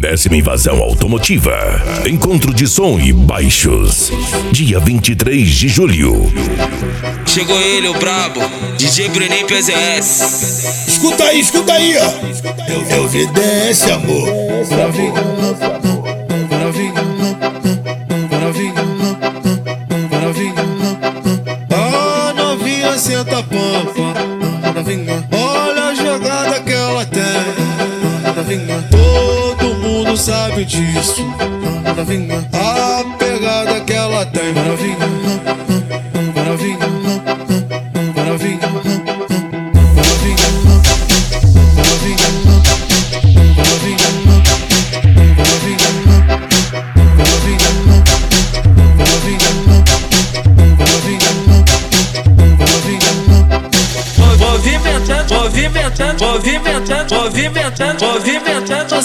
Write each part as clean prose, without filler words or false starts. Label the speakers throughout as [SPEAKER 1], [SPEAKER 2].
[SPEAKER 1] 30ª Invasão Automotiva. Encontro de som e baixos. Dia 23 de julho.
[SPEAKER 2] Chegou ele, o brabo, DJ Bruninho PZS.
[SPEAKER 3] Escuta aí, ó. Eu VDS, amor.
[SPEAKER 4] A novinha senta a pampa. Olha a jogada que ela tem. Todo mundo sabe disso. A pegada que ela tem.
[SPEAKER 2] Movimentando,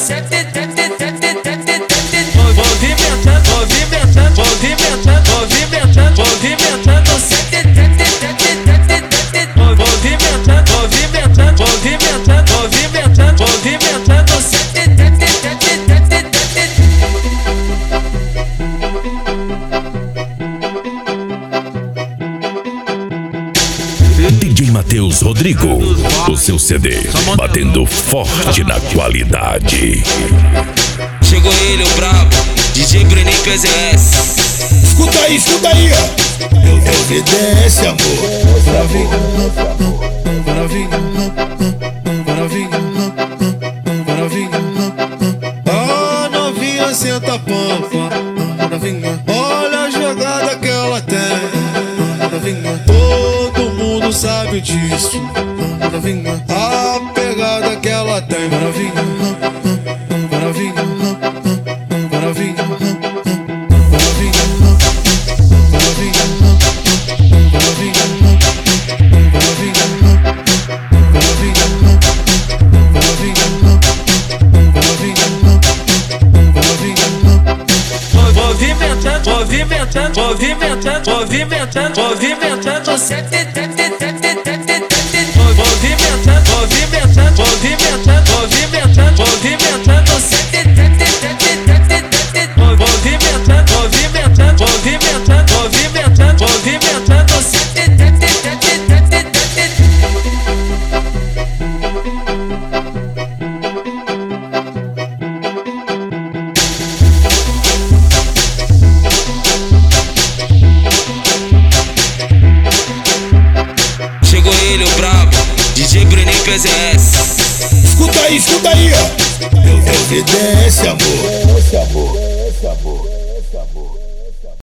[SPEAKER 1] DJ Matheus Rodrigo, o seu CD batendo forte na qualidade.
[SPEAKER 2] Chegou ele, o brabo, DJ Bruninho PZS.
[SPEAKER 3] Escuta aí, ó. Eu VDS, amor.
[SPEAKER 4] A novinha senta a pampa. Olha a jogada que ela tem. Todo mundo sabe disso. A pegada que ela tem.
[SPEAKER 2] Chegou ele, o brabo, DJ Bruninho PZS.
[SPEAKER 3] Escuta aí, ó. Eu VDS, amor.